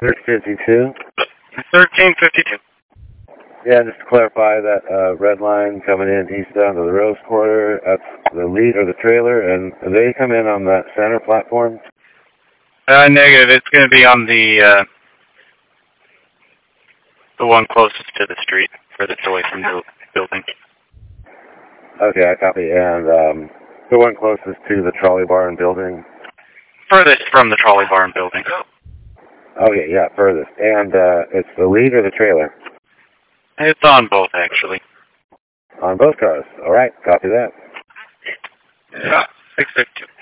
1352. 1352. Yeah, just to clarify that red line coming in eastbound to the Rose Quarter, that's the lead or the trailer, and they come in on that center platform? Negative. It's going to be on the one closest to the street, furthest away from the building. Okay, I copy. And the one closest to the trolley barn building? Furthest from the trolley barn building. Okay, yeah, furthest. And it's the lead or the trailer? It's on both, actually. On both cars. All right, copy that. Yeah, 652.